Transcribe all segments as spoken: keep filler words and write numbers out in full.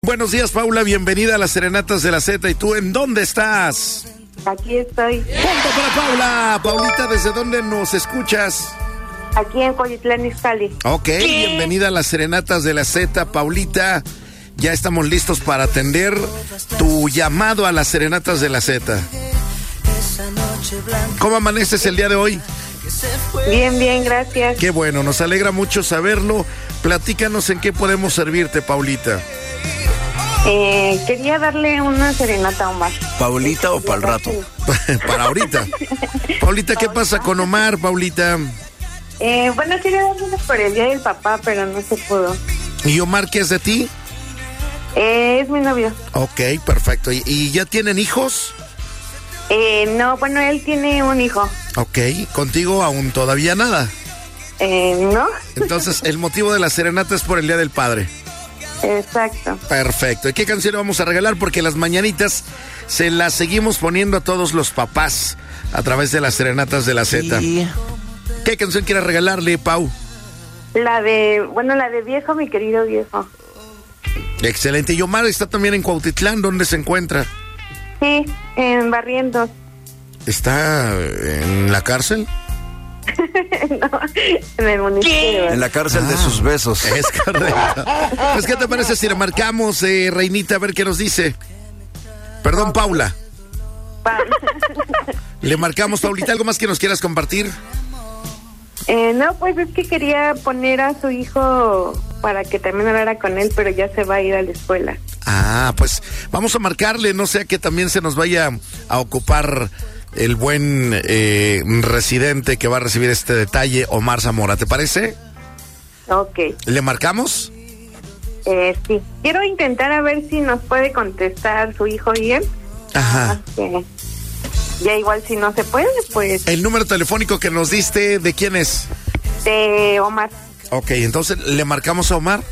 Buenos días, Paula, bienvenida a las Serenatas de la Z. ¿Y tú en dónde estás? Aquí estoy. ¡Punto para Paula! Paulita, ¿desde dónde nos escuchas? Aquí en Coyitlán, Izcalli. Ok, bienvenida a las Serenatas de la Z, Paulita. Ya estamos listos para atender tu llamado a las Serenatas de la Z. ¿Cómo amaneces el día de hoy? Bien, bien, gracias. Qué bueno, nos alegra mucho saberlo. Platícanos en qué podemos servirte, Paulita. Eh, quería darle una serenata a Omar. ¿Paulita o para el rato? Para ahorita. Paulita, ¿qué pasa con Omar, Paulita? Eh, bueno, quería darle por el día del papá, pero no se pudo. ¿Y Omar qué es de ti? Eh, es mi novio. Ok, perfecto. ¿Y, y ya tienen hijos? Eh, no, bueno, él tiene un hijo. Ok, ¿contigo aún todavía nada? Eh, ¿no? Entonces, el motivo de la serenata es por el Día del Padre. Exacto. Perfecto. ¿Y qué canción le vamos a regalar? Porque las mañanitas se las seguimos poniendo a todos los papás a través de las Serenatas de la Z. Sí. ¿Qué canción quieres regalarle, Pau? La de, bueno, la de viejo, mi querido viejo. Excelente. Y Omar está también en Cuautitlán. ¿Dónde se encuentra? Sí, en Barrientos. ¿Está en la cárcel? No, en el municipio. En la cárcel ah, de sus besos. Es correcto. Pues, ¿qué te parece si le marcamos, eh, Reinita, a ver qué nos dice? Perdón, okay. Paula. Pa Le marcamos, Paulita. ¿Algo más que nos quieras compartir? Eh, no, pues es que quería poner a su hijo para que también hablara con él, pero ya se va a ir a la escuela. Ah, pues vamos a marcarle, no sea que también se nos vaya a ocupar el buen eh, residente que va a recibir este detalle, Omar Zamora, ¿te parece? Ok. ¿Le marcamos? Eh, sí. Quiero intentar a ver si nos puede contestar su hijo bien. Ajá. Okay. Ya igual si no se puede, pues... ¿El número telefónico que nos diste, de quién es? De Omar. Ok, entonces, ¿le marcamos a Omar?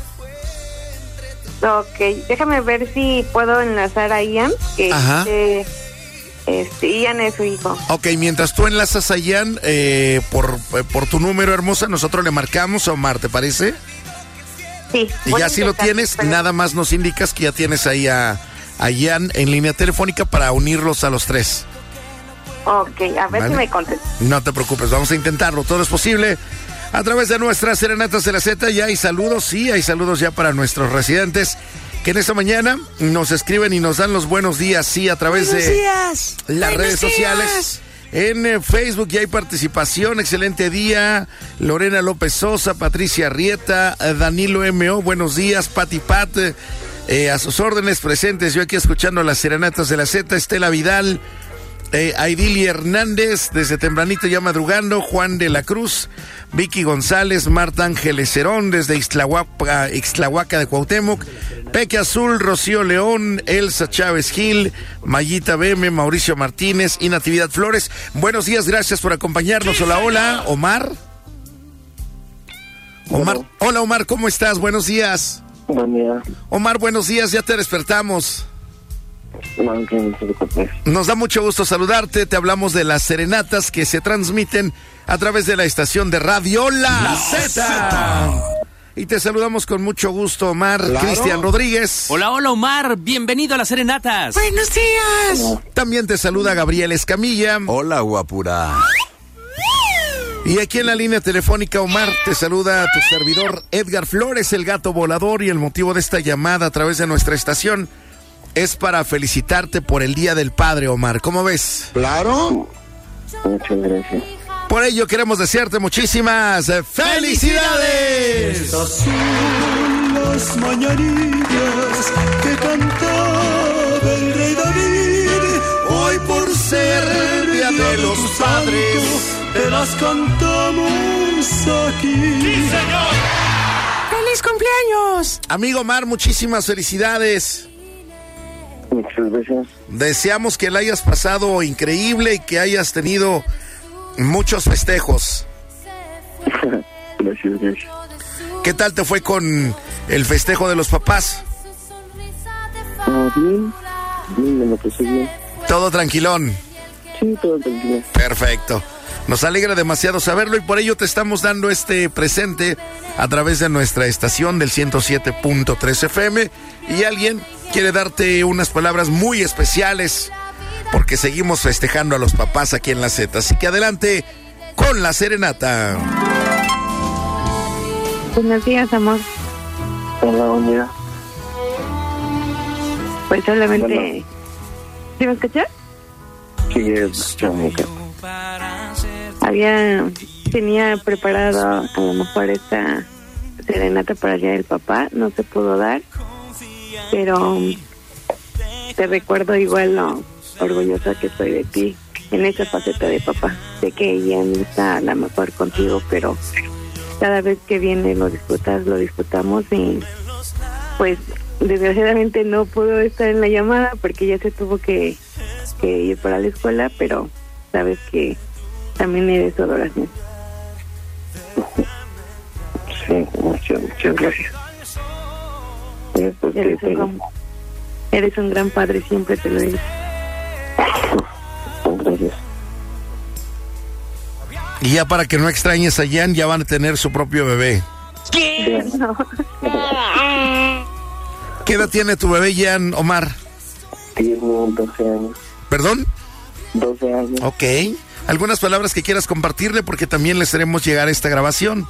Ok, déjame ver si puedo enlazar a Ian, que Ajá. Este, este, Ian es su hijo. Ok, mientras tú enlazas a Ian, eh, por, eh, por tu número, hermosa, nosotros le marcamos a Omar, ¿te parece? Sí. Y ya si lo tienes, pero... nada más nos indicas que ya tienes ahí a, a Ian en línea telefónica para unirlos a los tres. Ok, a ver, ¿vale?, si me contestas. No te preocupes, vamos a intentarlo, todo es posible. A través de nuestras Serenatas de la Z ya hay saludos, sí, hay saludos ya para nuestros residentes que en esta mañana nos escriben y nos dan los buenos días, sí, a través buenos de días. las buenos redes días. sociales. En eh, Facebook ya hay participación, excelente día. Lorena López Sosa, Patricia Arrieta, eh, Danilo M O, buenos días. Pati Pat, eh, eh, a sus órdenes presentes, yo aquí escuchando las Serenatas de la Z. Estela Vidal, Eh, Aidili Hernández, desde tempranito ya madrugando, Juan de la Cruz, Vicky González, Marta Ángeles Cerón, desde Ixtlahuaca, Ixtlahuaca de Cuauhtémoc, Peque Azul, Rocío León, Elsa Chávez Gil, Mayita Beme, Mauricio Martínez y Natividad Flores. Buenos días, gracias por acompañarnos. Hola, hola, Omar. Omar, hola Omar, ¿cómo estás? Buenos días. Buen día. Omar, buenos días, ya te despertamos. Nos da mucho gusto saludarte, te hablamos de las serenatas que se transmiten a través de la estación de radio La, la Z. Y te saludamos con mucho gusto, Omar. Claro. Cristian Rodríguez. Hola, hola Omar, bienvenido a las serenatas. Buenos días. También te saluda Gabriel Escamilla. Hola, guapura. Y aquí en la línea telefónica, Omar, te saluda tu servidor Edgar Flores, el gato volador, y el motivo de esta llamada a través de nuestra estación es para felicitarte por el Día del Padre, Omar. ¿Cómo ves? Claro. Muchas gracias. Por ello queremos desearte muchísimas felicidades. Estas son las mañanitas que cantaba el rey David. Hoy por ser Día de los Padres, te las cantamos aquí. ¡Sí, señor! ¡Feliz cumpleaños! Amigo Omar, muchísimas felicidades. Muchas gracias. Deseamos que la hayas pasado increíble y que hayas tenido muchos festejos. Gracias, gracias. ¿Qué tal te fue con el festejo de los papás? Ah, bien, bien, me lo pasé bien. Todo tranquilón. Sí, todo tranquilo. Perfecto. Nos alegra demasiado saberlo y por ello te estamos dando este presente a través de nuestra estación del ciento siete punto tres F M. Y alguien quiere darte unas palabras muy especiales porque seguimos festejando a los papás aquí en la Z. Así que adelante con la serenata. Buenos días, amor. Hola, buen día. Pues solamente... Bueno. ¿Sí me escuchas? Sí, es Jamaica. Había... Tenía preparado a lo mejor esta serenata para el día del papá. No se pudo dar. Pero... te recuerdo igual lo orgullosa que estoy de ti en esa faceta de papá. Sé que ella no está a la mejor contigo, pero cada vez que viene lo disfrutas, lo disfrutamos y pues desgraciadamente no pudo estar en la llamada porque ya se tuvo que, que ir para la escuela, pero sabes que también eres su adoración. Sí, muchas, muchas gracias. Eh, pues, Eres que un, tengo- gran, eres un gran padre, siempre te lo digo. Gracias. Y ya para que no extrañes a Jan, ya van a tener su propio bebé. No. ¿Qué edad tiene tu bebé, Jan, Omar? Tiene doce años. ¿Perdón? doce años. Ok. ¿Algunas palabras que quieras compartirle? Porque también les haremos llegar esta grabación.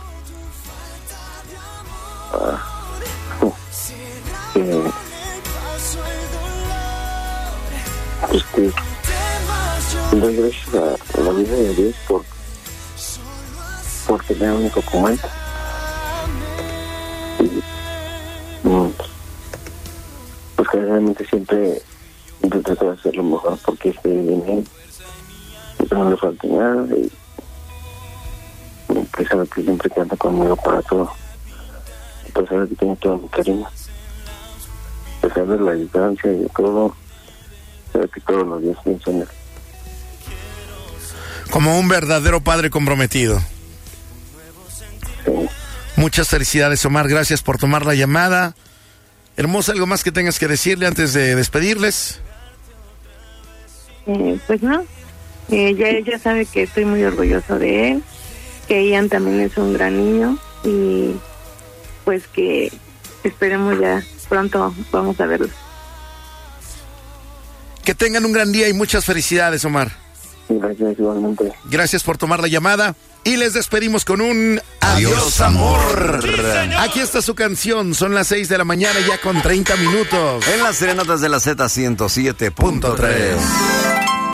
Eh, pues que doy gracias a la vida de Dios por por tener un hijo como él. Y, mm, pues que realmente siempre intento tratar de hacer lo mejor porque esté bien él, que no le falte nada y, y que sabe que siempre canta conmigo para todo. Y pues sabe que tiene todo mi cariño. A pesar de la distancia y de todo, sabe que todos los días pienso en él. Como un verdadero padre comprometido. Sí. Muchas felicidades, Omar. Gracias por tomar la llamada. Hermosa, ¿algo más que tengas que decirle antes de despedirles? Eh, pues no, eh, ya ella sabe que estoy muy orgulloso de él, que Ian también es un gran niño y pues que esperemos ya pronto vamos a verlo. Que tengan un gran día y muchas felicidades, Omar. Gracias, igualmente. Gracias por tomar la llamada y les despedimos con un adiós, amor. Aquí está su canción, son las seis de la mañana ya con treinta minutos. En las serenatas de la Z ciento siete punto tres.